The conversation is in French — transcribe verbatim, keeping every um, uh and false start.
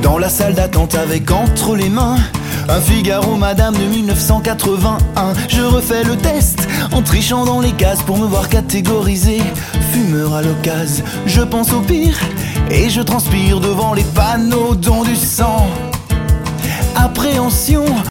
Dans la salle d'attente avec entre les mains un Figaro Madame de mille neuf cent quatre-vingt-un. Je refais le test en trichant dans les cases pour me voir catégorisé fumeur à l'occasion. Je pense au pire et je transpire devant les panneaux dont du sang. Appréhension